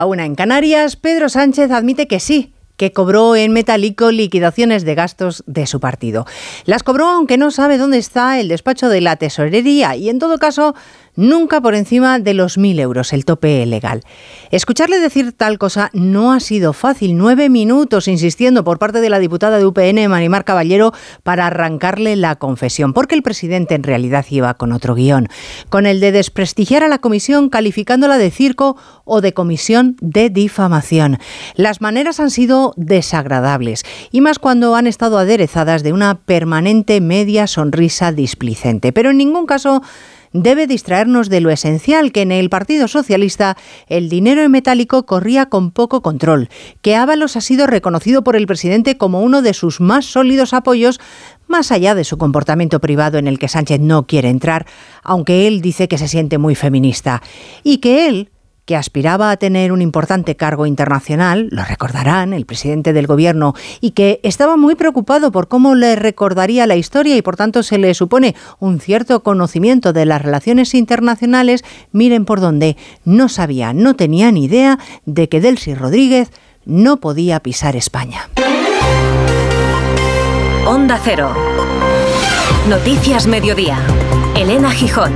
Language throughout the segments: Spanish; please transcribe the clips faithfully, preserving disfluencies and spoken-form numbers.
Una en Canarias, Pedro Sánchez admite que sí, que cobró en metálico liquidaciones de gastos de su partido. Las cobró aunque no sabe dónde está el despacho de la tesorería y en todo caso nunca por encima de los mil euros, el tope legal. Escucharle decir tal cosa no ha sido fácil. Nueve minutos insistiendo por parte de la diputada de U P N, Marimar Caballero, para arrancarle la confesión, porque el presidente en realidad iba con otro guión, con el de desprestigiar a la comisión calificándola de circo o de comisión de difamación. Las maneras han sido desagradables, y más cuando han estado aderezadas de una permanente media sonrisa displicente. Pero en ningún caso debe distraernos de lo esencial, que en el Partido Socialista el dinero en metálico corría con poco control, que Ábalos ha sido reconocido por el presidente como uno de sus más sólidos apoyos, más allá de su comportamiento privado en el que Sánchez no quiere entrar, aunque él dice que se siente muy feminista, y que él, que aspiraba a tener un importante cargo internacional, lo recordarán, el presidente del gobierno, y que estaba muy preocupado por cómo le recordaría la historia y por tanto se le supone un cierto conocimiento de las relaciones internacionales, miren por dónde, no sabía, no tenía ni idea de que Delcy Rodríguez no podía pisar España. Onda Cero. Noticias Mediodía. Elena Gijón.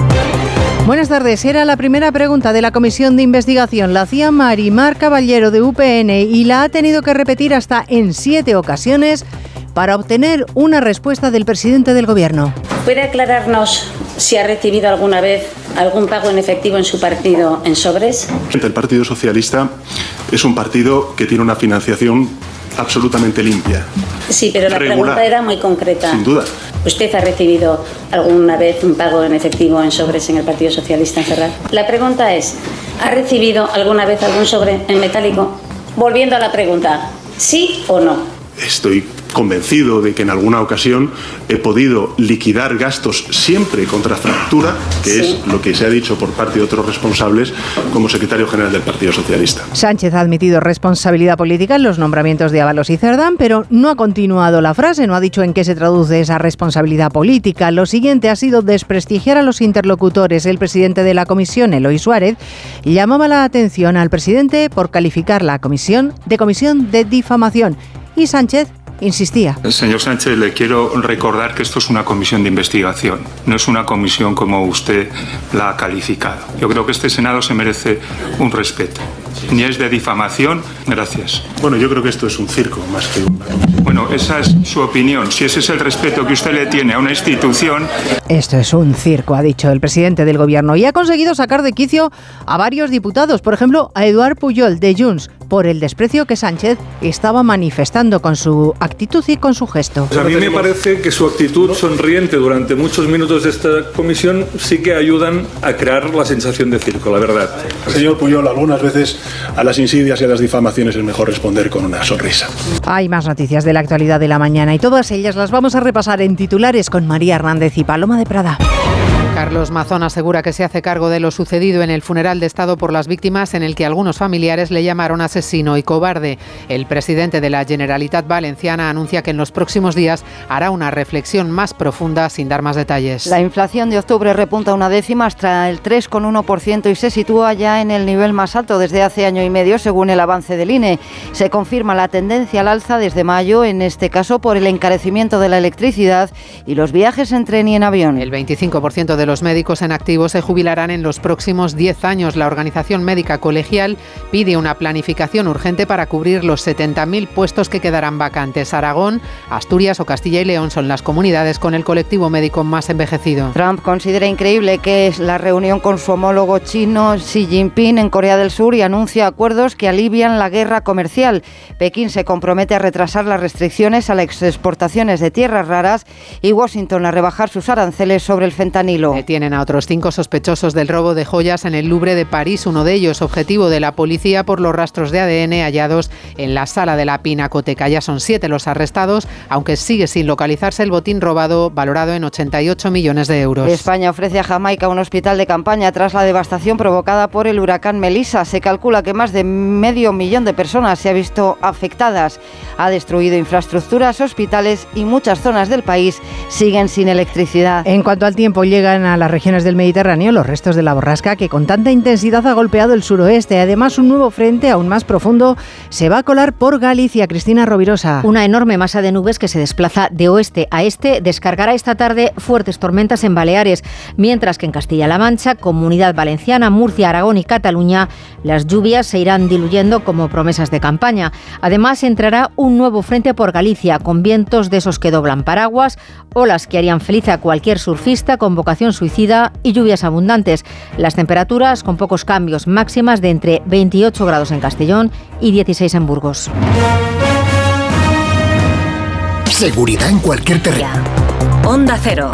Buenas tardes. Era la primera pregunta de la comisión de investigación. La hacía Marimar Caballero de U P N y la ha tenido que repetir hasta en siete ocasiones para obtener una respuesta del presidente del gobierno. ¿Puede aclararnos si ha recibido alguna vez algún pago en efectivo en su partido en sobres? El Partido Socialista es un partido que tiene una financiación absolutamente limpia. Sí, pero la regular, pregunta era muy concreta. Sin duda. ¿Usted ha recibido alguna vez un pago en efectivo en sobres en el Partido Socialista en Ferraz? La pregunta es, ¿ha recibido alguna vez algún sobre en metálico? Volviendo a la pregunta, ¿sí o no? Estoy convencido de que en alguna ocasión he podido liquidar gastos siempre contra factura, que sí. Es lo que se ha dicho por parte de otros responsables como secretario general del Partido Socialista. Sánchez ha admitido responsabilidad política en los nombramientos de Ábalos y Cerdán, pero no ha continuado la frase, no ha dicho en qué se traduce esa responsabilidad política. Lo siguiente ha sido desprestigiar a los interlocutores. El presidente de la comisión, Eloy Suárez, llamaba la atención al presidente por calificar la comisión de comisión de difamación. Y Sánchez insistía. Señor Sánchez, le quiero recordar que esto es una comisión de investigación, no es una comisión como usted la ha calificado. Yo creo que este Senado se merece un respeto. Ni es de difamación, gracias. Bueno, yo creo que esto es un circo más que una comisión. Bueno, esa es su opinión. Si ese es el respeto que usted le tiene a una institución... Esto es un circo, ha dicho el presidente del gobierno, y ha conseguido sacar de quicio a varios diputados, por ejemplo, a Eduard Pujol, de Junts, por el desprecio que Sánchez estaba manifestando con su actitud y con su gesto. Pues a mí me parece que su actitud sonriente durante muchos minutos de esta comisión sí que ayudan a crear la sensación de circo, la verdad. Señor Pujol, algunas veces a las insidias y a las difamaciones es mejor responder con una sonrisa. Hay más noticias de la actualidad de la mañana y todas ellas las vamos a repasar en titulares con María Hernández y Paloma de Prada. Carlos Mazón asegura que se hace cargo de lo sucedido en el funeral de Estado por las víctimas, en el que algunos familiares le llamaron asesino y cobarde. El presidente de la Generalitat Valenciana anuncia que en los próximos días hará una reflexión más profunda, sin dar más detalles. La inflación de octubre repunta una décima hasta el tres coma uno por ciento y se sitúa ya en el nivel más alto desde hace año y medio, según el avance del I N E. Se confirma la tendencia al alza desde mayo, en este caso por el encarecimiento de la electricidad y los viajes en tren y en avión. El veinticinco por ciento de los médicos en activo se jubilarán en los próximos diez años. La Organización Médica Colegial pide una planificación urgente para cubrir los setenta mil puestos que quedarán vacantes. Aragón, Asturias o Castilla y León son las comunidades con el colectivo médico más envejecido. Trump considera increíble que es la reunión con su homólogo chino Xi Jinping en Corea del Sur y anuncia acuerdos que alivian la guerra comercial. Pekín se compromete a retrasar las restricciones a las exportaciones de tierras raras y Washington a rebajar sus aranceles sobre el fentanilo. Detienen a otros cinco sospechosos del robo de joyas en el Louvre de París, uno de ellos objetivo de la policía por los rastros de A D N hallados en la sala de la Pinacoteca. Ya son siete los arrestados, aunque sigue sin localizarse el botín robado, valorado en ochenta y ocho millones de euros. España ofrece a Jamaica un hospital de campaña tras la devastación provocada por el huracán Melissa. Se calcula que más de medio millón de personas se ha visto afectadas. Ha destruido infraestructuras, hospitales y muchas zonas del país siguen sin electricidad. En cuanto al tiempo, llegan a las regiones del Mediterráneo los restos de la borrasca que con tanta intensidad ha golpeado el suroeste. Además, un nuevo frente aún más profundo se va a colar por Galicia. Cristina Rovirosa. Una enorme masa de nubes que se desplaza de oeste a este descargará esta tarde fuertes tormentas en Baleares, mientras que en Castilla-La Mancha, Comunidad Valenciana, Murcia, Aragón y Cataluña, las lluvias se irán diluyendo como promesas de campaña. Además, entrará un nuevo frente por Galicia, con vientos de esos que doblan paraguas, olas que harían feliz a cualquier surfista con vocación suicida y lluvias abundantes. Las temperaturas con pocos cambios, máximas de entre veintiocho grados en Castellón y dieciséis en Burgos. Seguridad en cualquier terreno. Onda Cero.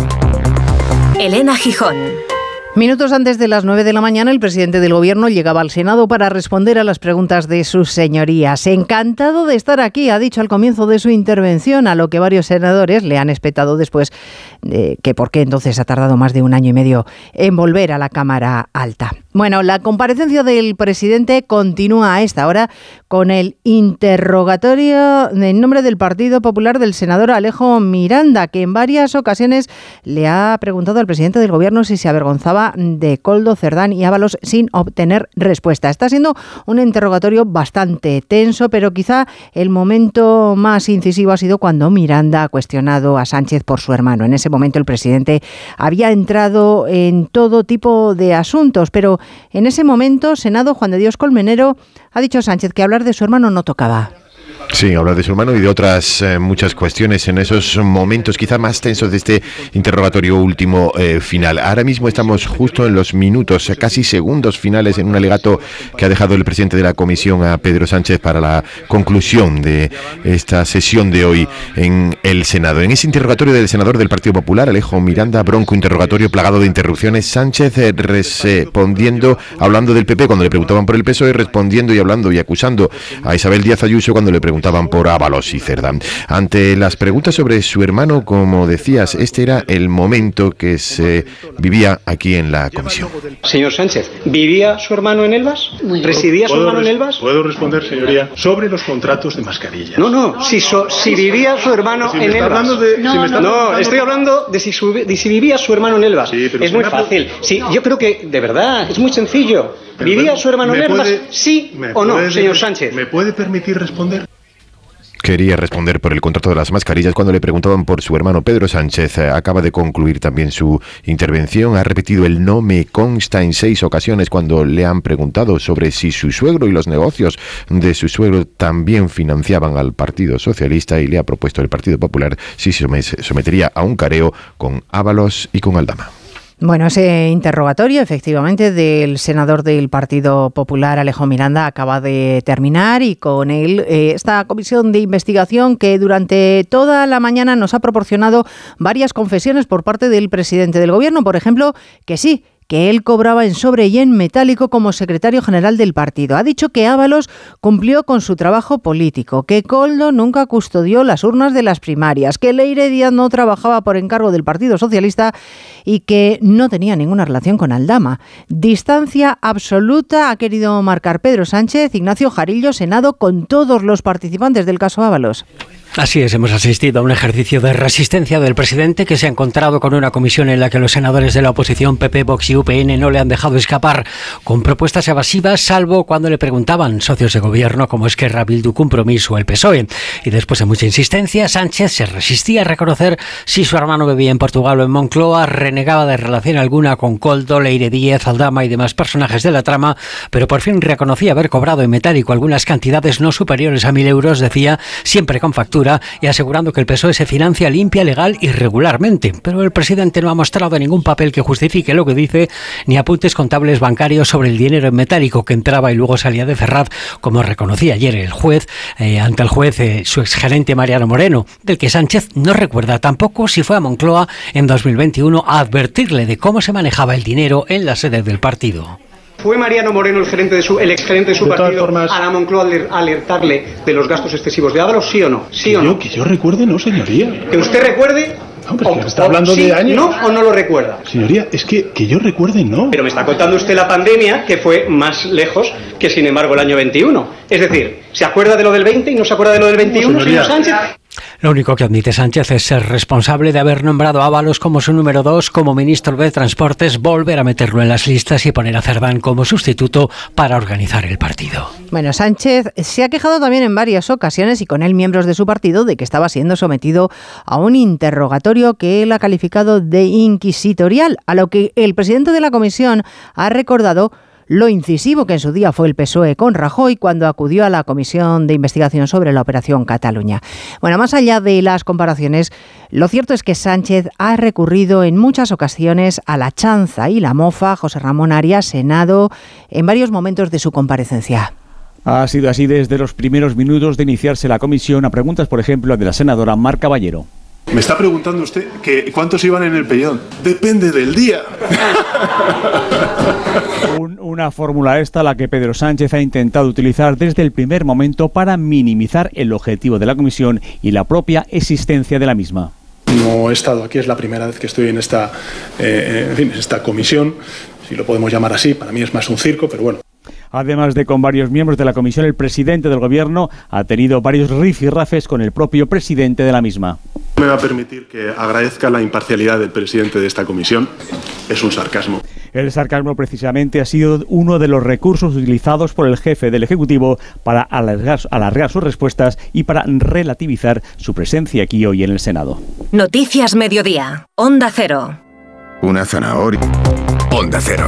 Elena Gijón. Minutos antes de las nueve de la mañana, el presidente del Gobierno llegaba al Senado para responder a las preguntas de sus señorías. Encantado de estar aquí, ha dicho al comienzo de su intervención, a lo que varios senadores le han espetado después de que por qué entonces ha tardado más de un año y medio en volver a la Cámara Alta. Bueno, la comparecencia del presidente continúa a esta hora con el interrogatorio en nombre del Partido Popular del senador Alejo Miranda, que en varias ocasiones le ha preguntado al presidente del Gobierno si se avergonzaba de Koldo, Cerdán y Ábalos sin obtener respuesta. Está siendo un interrogatorio bastante tenso, pero quizá el momento más incisivo ha sido cuando Miranda ha cuestionado a Sánchez por su hermano. En ese momento el presidente había entrado en todo tipo de asuntos, pero en ese momento, Senado, Juan de Dios Colmenero ha dicho a Sánchez que hablar de su hermano no tocaba. Sí, hablar de su hermano y de otras eh, muchas cuestiones en esos momentos quizá más tensos de este interrogatorio último eh, final. Ahora mismo estamos justo en los minutos, casi segundos finales en un alegato que ha dejado el presidente de la comisión a Pedro Sánchez para la conclusión de esta sesión de hoy en el Senado. En ese interrogatorio del senador del Partido Popular, Alejo Miranda, bronco interrogatorio plagado de interrupciones, Sánchez eh, respondiendo, hablando del P P cuando le preguntaban por el P S O E, respondiendo y hablando y acusando a Isabel Díaz Ayuso cuando le preguntaban por Ábalos y Cerdán. Ante las preguntas sobre su hermano, como decías, este era el momento que se vivía aquí en la comisión. Señor Sánchez, ¿vivía su hermano en Elvas? ¿Residía su hermano en Elvas? ¿Puedo responder, señoría, sobre los contratos de mascarillas? No, no, si, so, si vivía su hermano si en Elvas. De, no, si me está no, no, estoy hablando de si, su, de si vivía su hermano en Elvas. Sí, es muy fácil. Sí, yo creo que, de verdad, es muy sencillo. ¿Vivía su hermano en Elvas? Sí o no, señor Sánchez. ¿Me puede permitir responder? Quería responder por el contrato de las mascarillas cuando le preguntaban por su hermano. Pedro Sánchez eh, acaba de concluir también su intervención. Ha repetido el no me consta en seis ocasiones cuando le han preguntado sobre si su suegro y los negocios de su suegro también financiaban al Partido Socialista, y le ha propuesto el Partido Popular si se sometería a un careo con Ábalos y con Aldama. Bueno, ese interrogatorio, efectivamente, del senador del Partido Popular, Alejo Miranda, acaba de terminar, y con él eh, esta comisión de investigación que durante toda la mañana nos ha proporcionado varias confesiones por parte del presidente del Gobierno. Por ejemplo, que sí, que él cobraba en sobre y en metálico como secretario general del partido. Ha dicho que Ábalos cumplió con su trabajo político, que Koldo nunca custodió las urnas de las primarias, que Leire Díaz no trabajaba por encargo del Partido Socialista y que no tenía ninguna relación con Aldama. Distancia absoluta ha querido marcar Pedro Sánchez. Ignacio Jarillo, Senado, con todos los participantes del caso Ábalos. Así es, hemos asistido a un ejercicio de resistencia del presidente, que se ha encontrado con una comisión en la que los senadores de la oposición, P P, Vox y U P N, no le han dejado escapar con propuestas evasivas, salvo cuando le preguntaban socios de gobierno como Esquerra, Bildu, Compromís o el P S O E. Y después de mucha insistencia, Sánchez se resistía a reconocer si su hermano vivía en Portugal o en Moncloa, renegaba de relación alguna con Koldo, Leire Díaz, Aldama y demás personajes de la trama, pero por fin reconocía haber cobrado en metálico algunas cantidades no superiores a mil euros, decía, siempre con factura, y asegurando que el P S O E se financia limpia, legal y regularmente. Pero el presidente no ha mostrado ningún papel que justifique lo que dice, ni apuntes contables bancarios sobre el dinero en metálico que entraba y luego salía de Ferraz, como reconocía ayer el juez, eh, ante el juez eh, su exgerente Mariano Moreno, del que Sánchez no recuerda tampoco si fue a Moncloa en dos mil veintiuno a advertirle de cómo se manejaba el dinero en la sede del partido. ¿Fue Mariano Moreno el gerente de su, el exgerente de su de partido formas, a la Moncloa a alertarle de los gastos excesivos de Ábalos, sí o no? ¿Sí que o yo, no? Que yo recuerde, no, señoría. ¿Que usted recuerde? Hombre, o, que está hablando o, de sí, años. ¿No o no lo recuerda? Señoría, es que, que yo recuerde, no. Pero me está contando usted la pandemia, que fue más lejos que, sin embargo, el año veintiuno. Es decir, ¿se acuerda de lo del veinte y no se acuerda de lo del veintiuno, no, señor Sánchez? Lo único que admite Sánchez es ser responsable de haber nombrado a Ábalos como su número dos, como ministro de Transportes, volver a meterlo en las listas y poner a Cerdán como sustituto para organizar el partido. Bueno, Sánchez se ha quejado también en varias ocasiones y con él miembros de su partido de que estaba siendo sometido a un interrogatorio que él ha calificado de inquisitorial, a lo que el presidente de la comisión ha recordado lo incisivo que en su día fue el P S O E con Rajoy cuando acudió a la Comisión de Investigación sobre la Operación Cataluña. Bueno, más allá de las comparaciones, lo cierto es que Sánchez ha recurrido en muchas ocasiones a la chanza y la mofa. José Ramón Arias, Senado, en varios momentos de su comparecencia. Ha sido así desde los primeros minutos de iniciarse la comisión, a preguntas, por ejemplo, de la senadora Mar Caballero. Me está preguntando usted que cuántos iban en el pellón. Depende del día. Un, una fórmula esta la que Pedro Sánchez ha intentado utilizar desde el primer momento para minimizar el objetivo de la comisión y la propia existencia de la misma. No he estado aquí, es la primera vez que estoy en esta, eh, en fin, esta comisión, si lo podemos llamar así. Para mí es más un circo, pero bueno. Además de con varios miembros de la comisión, el presidente del gobierno ha tenido varios rifirrafes con el propio presidente de la misma. Me va a permitir que agradezca la imparcialidad del presidente de esta comisión. Es un sarcasmo. El sarcasmo precisamente ha sido uno de los recursos utilizados por el jefe del Ejecutivo para alargar, alargar sus respuestas y para relativizar su presencia aquí hoy en el Senado. Noticias Mediodía. Onda Cero. Una zanahoria. Onda Cero.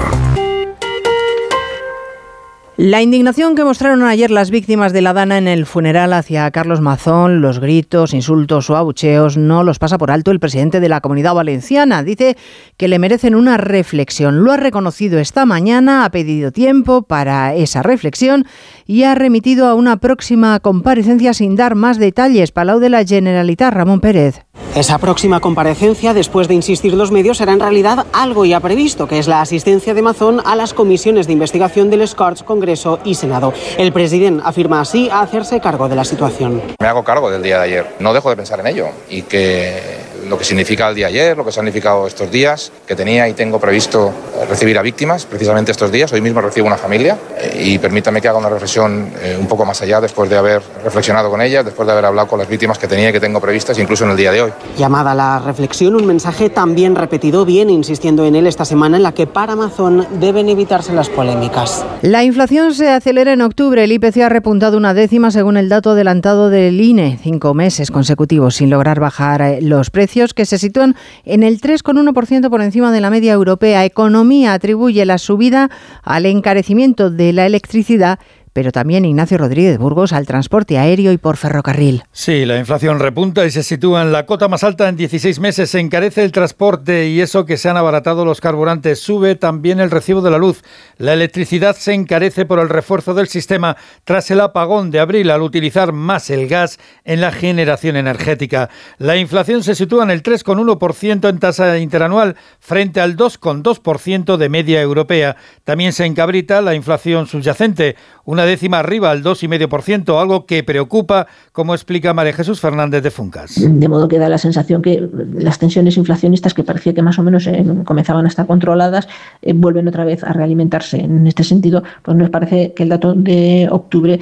La indignación que mostraron ayer las víctimas de la Dana en el funeral hacia Carlos Mazón, los gritos, insultos o abucheos, no los pasa por alto el presidente de la Comunidad Valenciana. Dice que le merecen una reflexión. Lo ha reconocido esta mañana, ha pedido tiempo para esa reflexión y ha remitido a una próxima comparecencia sin dar más detalles. Palau de la Generalitat, Ramón Pérez. Esa próxima comparecencia, después de insistir los medios, será en realidad algo ya previsto, que es la asistencia de Mazón a las comisiones de investigación del Corts, Congreso y Senado. El presidente afirma así a hacerse cargo de la situación. Me hago cargo del día de ayer, no dejo de pensar en ello y que lo que significa el día de ayer, lo que se ha significado estos días, que tenía y tengo previsto recibir a víctimas precisamente estos días. Hoy mismo recibo una familia y permítame que haga una reflexión un poco más allá después de haber reflexionado con ellas, después de haber hablado con las víctimas que tenía y que tengo previstas incluso en el día de hoy. Llamada a la reflexión, un mensaje también repetido, viene insistiendo en él esta semana, en la que para Mazón deben evitarse las polémicas. La inflación se acelera en octubre. El I P C ha repuntado una décima según el dato adelantado del I N E. Cinco meses consecutivos sin lograr bajar los precios, que se sitúan en el tres coma uno por ciento por encima de la media europea. Economía atribuye la subida al encarecimiento de la electricidad, pero también Ignacio Rodríguez Burgos al transporte aéreo y por ferrocarril. Sí, la inflación repunta y se sitúa en la cota más alta en dieciséis meses. Se encarece el transporte y eso que se han abaratado los carburantes. Sube también el recibo de la luz. La electricidad se encarece por el refuerzo del sistema tras el apagón de abril al utilizar más el gas en la generación energética. La inflación se sitúa en el tres coma uno por ciento en tasa interanual frente al dos coma dos por ciento de media europea. También se encabrita la inflación subyacente, una décima arriba al dos coma cinco por ciento, algo que preocupa, como explica María Jesús Fernández de Funcas. De modo que da la sensación que las tensiones inflacionistas, que parecía que más o menos eh, comenzaban a estar controladas, eh, vuelven otra vez a realimentarse. En este sentido, pues nos parece que el dato de octubre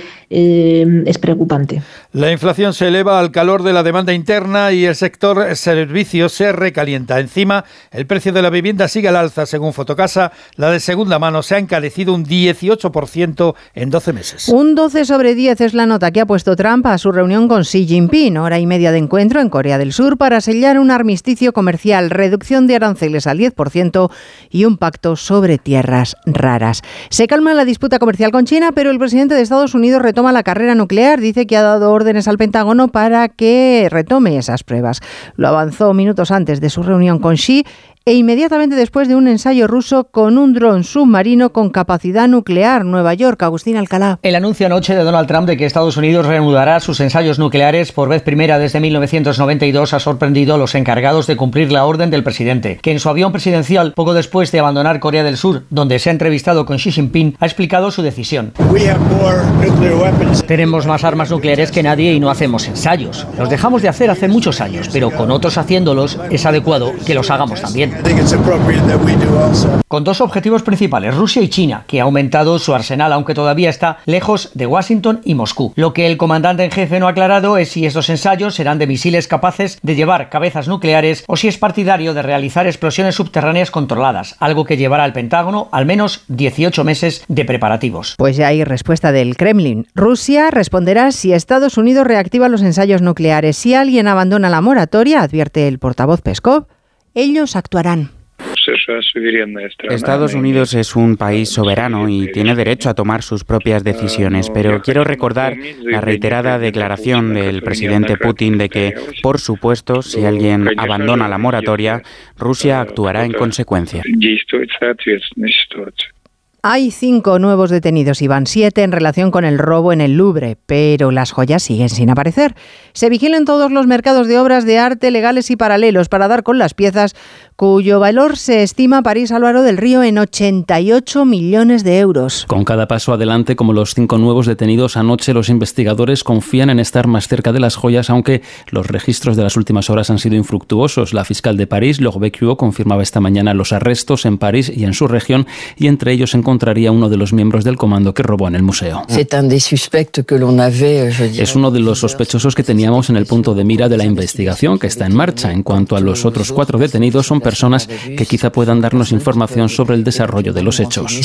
eh, es preocupante. La inflación se eleva al calor de la demanda interna y el sector servicios se recalienta. Encima, el precio de la vivienda sigue al alza. Según Fotocasa, la de segunda mano se ha encarecido un dieciocho por ciento en doce meses. Un doce sobre diez es la nota que ha puesto Trump a su reunión con Xi Jinping. Hora y media de encuentro en Corea del Sur para sellar un armisticio comercial, reducción de aranceles al diez por ciento y un pacto sobre tierras raras. Se calma la disputa comercial con China, pero el presidente de Estados Unidos retoma la carrera nuclear. Dice que ha dado órdenes al Pentágono para que retome esas pruebas. Lo avanzó minutos antes de su reunión con Xi e inmediatamente después de un ensayo ruso con un dron submarino con capacidad nuclear. Nueva York, Agustín Alcalá. El anuncio anoche de Donald Trump de que Estados Unidos reanudará sus ensayos nucleares por vez primera desde mil novecientos noventa y dos ha sorprendido a los encargados de cumplir la orden del presidente, que en su avión presidencial, poco después de abandonar Corea del Sur, donde se ha entrevistado con Xi Jinping, ha explicado su decisión. Tenemos más armas nucleares que nadie y no hacemos ensayos. Los dejamos de hacer hace muchos años, pero con otros haciéndolos es adecuado que los hagamos también. Con dos objetivos principales, Rusia y China, que ha aumentado su arsenal, aunque todavía está lejos de Washington y Moscú. Lo que el comandante en jefe no ha aclarado es si estos ensayos serán de misiles capaces de llevar cabezas nucleares o si es partidario de realizar explosiones subterráneas controladas, algo que llevará al Pentágono al menos dieciocho meses de preparativos. Pues ya hay respuesta del Kremlin. Rusia responderá si Estados Unidos reactiva los ensayos nucleares. Si alguien abandona la moratoria, advierte el portavoz Peskov, ellos actuarán. Estados Unidos es un país soberano y tiene derecho a tomar sus propias decisiones, pero quiero recordar la reiterada declaración del presidente Putin de que, por supuesto, si alguien abandona la moratoria, Rusia actuará en consecuencia. Hay cinco nuevos detenidos y van siete en relación con el robo en el Louvre, pero las joyas siguen sin aparecer. Se vigilan todos los mercados de obras de arte legales y paralelos para dar con las piezas cuyo valor se estima, París Álvaro del Río, en ochenta y ocho millones de euros. Con cada paso adelante, como los cinco nuevos detenidos anoche, los investigadores confían en estar más cerca de las joyas, aunque los registros de las últimas horas han sido infructuosos. La fiscal de París, Laure Becquio, confirmaba esta mañana los arrestos en París y en su región, y entre ellos se encontraría uno de los miembros del comando que robó en el museo. Es uno de los sospechosos que teníamos en el punto de mira de la investigación, que está en marcha. En cuanto a los otros cuatro detenidos, son personas que quizá puedan darnos información sobre el desarrollo de los hechos.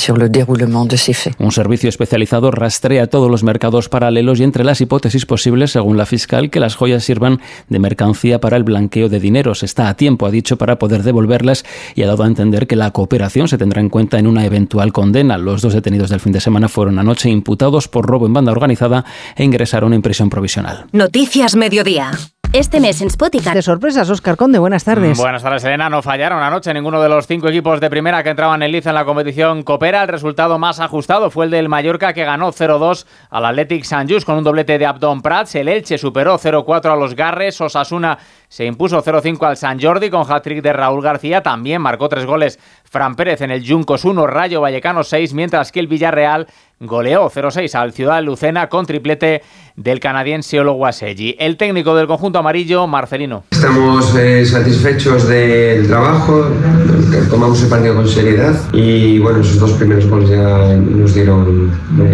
Un servicio especializado rastrea todos los mercados paralelos y entre las hipótesis posibles, según la fiscal, que las joyas sirvan de mercancía para el blanqueo de dinero. Se está a tiempo, ha dicho, para poder devolverlas y ha dado a entender que la cooperación se tendrá en cuenta en una eventual condena. Los dos detenidos del fin de semana fueron anoche imputados por robo en banda organizada e ingresaron en prisión provisional. Noticias Mediodía. Este mes en Spotify. De sorpresas, Óscar Conde, buenas tardes. Buenas tardes, Elena. No fallaron anoche ninguno de los cinco equipos de primera que entraban en liza en la competición Copera. El resultado más ajustado fue el del Mallorca, que ganó cero dos al Athletic Sant Just con un doblete de Abdón Prats. El Elche superó cero cuatro a los Garres. Osasuna se impuso cero cinco al Sant Jordi con hat-trick de Raúl García. También marcó tres goles Fran Pérez en el Juncos uno, Rayo Vallecano seis, mientras que el Villarreal goleó cero seis al Ciudad Lucena con triplete del canadiense Oluwaseyi. El técnico del conjunto amarillo, Marcelino. Estamos eh, satisfechos del trabajo, tomamos el partido con seriedad y bueno, esos dos primeros goles ya nos dieron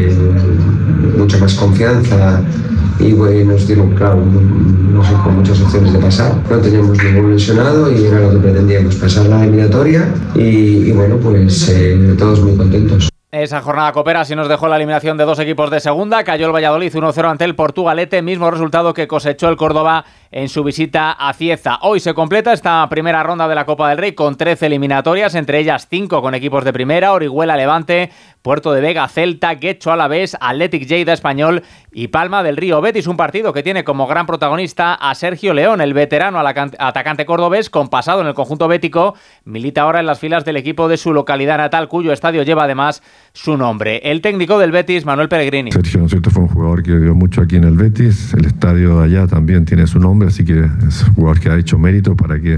eh, mucha más confianza y bueno, nos dieron, claro, no sé, con muchas opciones de pasar. No teníamos ningún lesionado y era lo que pretendíamos, pasar la eliminatoria y, y bueno, pues eh, todos muy contentos. Esa jornada copera sí nos dejó la eliminación de dos equipos de segunda. Cayó el Valladolid uno cero ante el Portugalete, mismo resultado que cosechó el Córdoba en su visita a Cieza. Hoy se completa esta primera ronda de la Copa del Rey con trece eliminatorias, entre ellas cinco con equipos de primera: Orihuela Levante, Puerto de Vega Celta, Guecho Alavés, Athletic Lleida Español y Palma del Río Betis. Un partido que tiene como gran protagonista a Sergio León, el veterano atacante cordobés con pasado en el conjunto bético. Milita ahora en las filas del equipo de su localidad natal, cuyo estadio lleva además su nombre. El técnico del Betis, Manuel Pellegrini. Sergio, ¿no es cierto?, fue un jugador que dio mucho aquí en el Betis. El estadio de allá también tiene su nombre, así que es un jugador que ha hecho mérito para que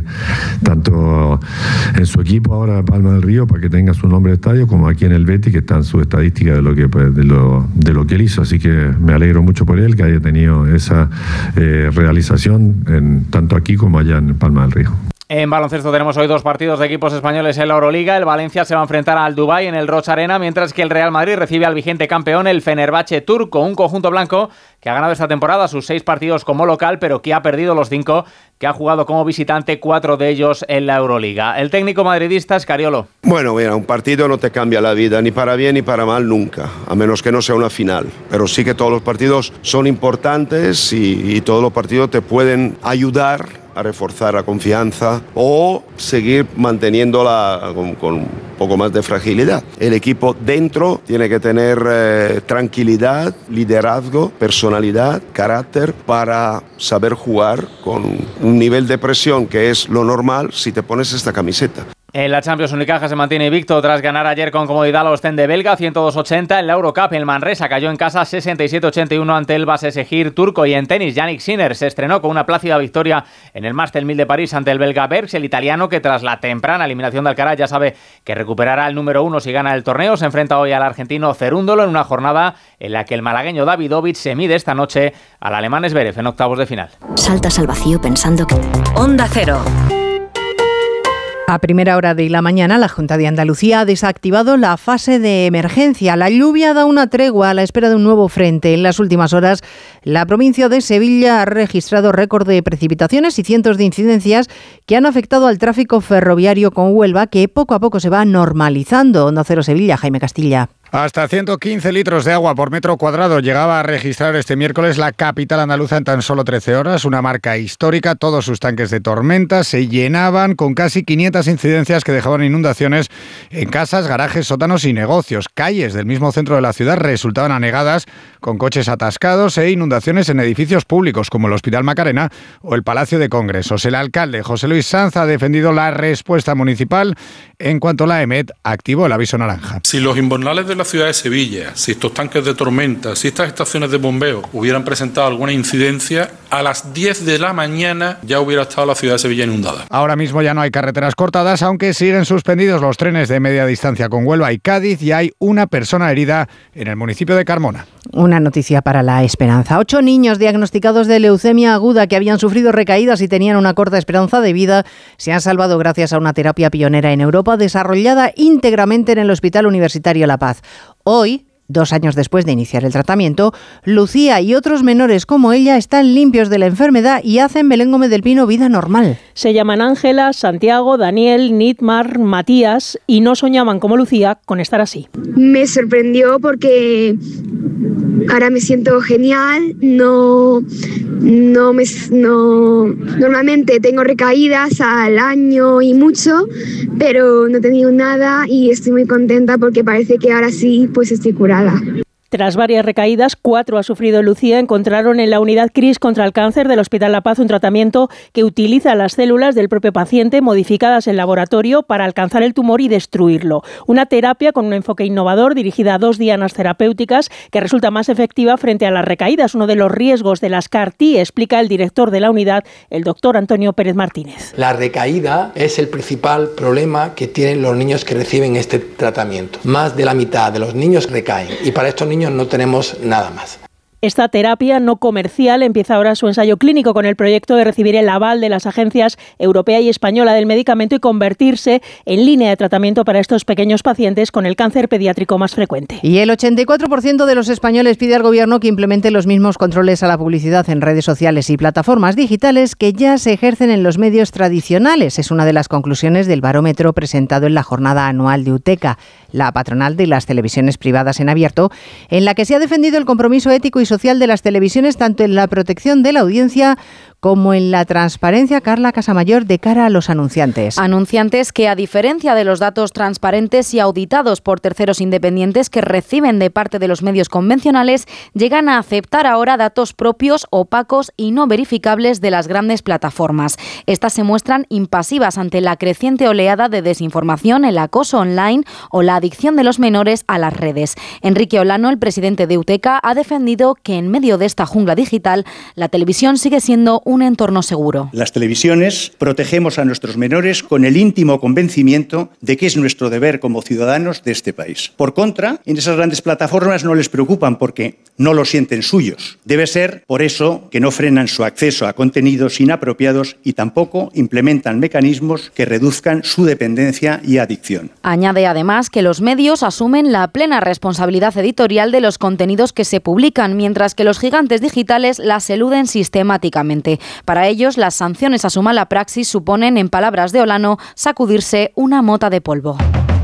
tanto en su equipo ahora Palma del Río, para que tenga su nombre de estadio, como aquí en el Betis, que está en su estadística de lo que, de lo, de lo que él hizo. Así que me alegro mucho por él, que haya tenido esa eh, realización en, tanto aquí como allá en Palma del Río. En baloncesto tenemos hoy dos partidos de equipos españoles en la Euroliga. El Valencia se va a enfrentar al Dubái en el Roch Arena, mientras que el Real Madrid recibe al vigente campeón, el Fenerbahce turco, un conjunto blanco que ha ganado esta temporada sus seis partidos como local, pero que ha perdido los cinco que ha jugado como visitante, cuatro de ellos en la Euroliga. El técnico madridista, Scariolo. Bueno, mira, un partido no te cambia la vida, ni para bien ni para mal nunca, a menos que no sea una final. Pero sí que todos los partidos son importantes y, y todos los partidos te pueden ayudar a reforzar la confianza o seguir manteniéndola con, con un poco más de fragilidad. El equipo dentro tiene que tener eh, tranquilidad, liderazgo, personalidad, carácter para saber jugar con un nivel de presión que es lo normal si te pones esta camiseta. En la Champions, Unicaja se mantiene invicto tras ganar ayer con comodidad a los Ostende belga, ciento dos ochenta. En la Eurocup, el Manresa cayó en casa sesenta y siete ochenta y uno ante el Basesehir turco. Y en tenis, Yannick Sinner se estrenó con una plácida victoria en el Master mil de París ante el belga Bergs. El italiano, que tras la temprana eliminación de Alcaraz ya sabe que recuperará el número uno si gana el torneo, se enfrenta hoy al argentino Cerúndolo en una jornada en la que el malagueño Davidovich se mide esta noche al alemán Zverev en octavos de final. Saltas al vacío pensando que... Onda Cero. A primera hora de la mañana, la Junta de Andalucía ha desactivado la fase de emergencia. La lluvia da una tregua a la espera de un nuevo frente. En las últimas horas, la provincia de Sevilla ha registrado récord de precipitaciones y cientos de incidencias que han afectado al tráfico ferroviario con Huelva, que poco a poco se va normalizando. Onda Cero Sevilla, Jaime Castilla. Hasta ciento quince litros de agua por metro cuadrado llegaba a registrar este miércoles la capital andaluza en tan solo trece horas, una marca histórica. Todos sus tanques de tormenta se llenaban con casi quinientas incidencias que dejaban inundaciones en casas, garajes, sótanos y negocios. Calles del mismo centro de la ciudad resultaban anegadas con coches atascados e inundaciones en edificios públicos como el Hospital Macarena o el Palacio de Congresos. El alcalde José Luis Sanz ha defendido la respuesta municipal en cuanto la EMET activó el aviso naranja. Si los invernales de la ciudad de Sevilla, si estos tanques de tormenta, si estas estaciones de bombeo hubieran presentado alguna incidencia, a las diez de la mañana ya hubiera estado la ciudad de Sevilla inundada. Ahora mismo ya no hay carreteras cortadas, aunque siguen suspendidos los trenes de media distancia con Huelva y Cádiz, y hay una persona herida en el municipio de Carmona. Una noticia para la esperanza. Ocho niños diagnosticados de leucemia aguda que habían sufrido recaídas y tenían una corta esperanza de vida se han salvado gracias a una terapia pionera en Europa desarrollada íntegramente en el Hospital Universitario La Paz. Hoy, dos años después de iniciar el tratamiento, Lucía y otros menores como ella están limpios de la enfermedad y hacen Belén Gómez del Pino vida normal. Se llaman Ángela, Santiago, Daniel, Nitmar, Matías y no soñaban como Lucía con estar así. Me sorprendió porque ahora me siento genial, no, no me, no, normalmente tengo recaídas al año y mucho, pero no he tenido nada y estoy muy contenta porque parece que ahora sí pues estoy curada. Tras varias recaídas, cuatro ha sufrido Lucía, encontraron en la unidad CRIS contra el cáncer del Hospital La Paz un tratamiento que utiliza las células del propio paciente modificadas en laboratorio para alcanzar el tumor y destruirlo. Una terapia con un enfoque innovador dirigida a dos dianas terapéuticas que resulta más efectiva frente a las recaídas. Uno de los riesgos de las C A R T, explica el director de la unidad, el doctor Antonio Pérez Martínez. La recaída es el principal problema que tienen los niños que reciben este tratamiento. Más de la mitad de los niños recaen y para estos niños no tenemos nada más. Esta terapia no comercial empieza ahora su ensayo clínico con el proyecto de recibir el aval de las agencias europea y española del medicamento y convertirse en línea de tratamiento para estos pequeños pacientes con el cáncer pediátrico más frecuente. Y el ochenta y cuatro por ciento de los españoles pide al gobierno que implemente los mismos controles a la publicidad en redes sociales y plataformas digitales que ya se ejercen en los medios tradicionales. Es una de las conclusiones del barómetro presentado en la jornada anual de UTECA, la patronal de las televisiones privadas en abierto, en la que se ha defendido el compromiso ético y social de las televisiones tanto en la protección de la audiencia como en la transparencia. Carla Casamayor, de cara a los anunciantes. Anunciantes que, a diferencia de los datos transparentes y auditados por terceros independientes que reciben de parte de los medios convencionales, llegan a aceptar ahora datos propios, opacos y no verificables de las grandes plataformas. Estas se muestran impasivas ante la creciente oleada de desinformación, el acoso online o la adicción de los menores a las redes. Enrique Olano, el presidente de UTECA, ha defendido que en medio de esta jungla digital, la televisión sigue siendo un entorno seguro. Las televisiones protegemos a nuestros menores con el íntimo convencimiento de que es nuestro deber como ciudadanos de este país. Por contra, en esas grandes plataformas no les preocupan porque no lo sienten suyos. Debe ser por eso que no frenan su acceso a contenidos inapropiados y tampoco implementan mecanismos que reduzcan su dependencia y adicción. Añade además que los medios asumen la plena responsabilidad editorial de los contenidos que se publican, mientras que los gigantes digitales las eluden sistemáticamente. Para ellos, las sanciones a su mala praxis suponen, en palabras de Olano, sacudirse una mota de polvo.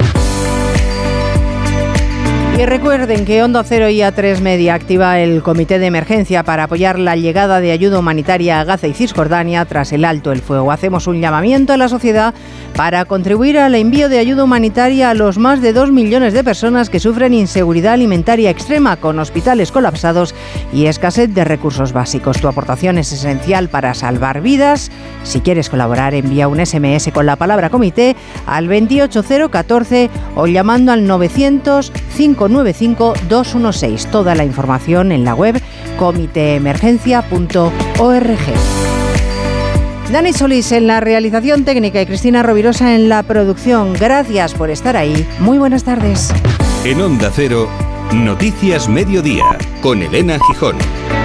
Y recuerden que Onda Cero y A tres Media activa el comité de emergencia para apoyar la llegada de ayuda humanitaria a Gaza y Cisjordania tras el alto el fuego. Hacemos un llamamiento a la sociedad para contribuir al envío de ayuda humanitaria a los más de dos millones de personas que sufren inseguridad alimentaria extrema, con hospitales colapsados y escasez de recursos básicos. Tu aportación es esencial para salvar vidas. Si quieres colaborar, envía un ese eme ese con la palabra comité al veintiocho cero catorce o llamando al novecientos, cinco nueve cinco, dos uno seis. Toda la información en la web comité emergencia punto org. Dani Solís en la realización técnica y Cristina Rovirosa en la producción. Gracias por estar ahí. Muy buenas tardes. En Onda Cero, Noticias Mediodía, con Elena Gijón.